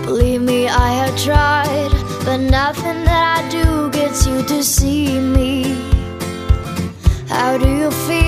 Believe me, I have tried, but nothing that I do gets you to see me. How do you feel?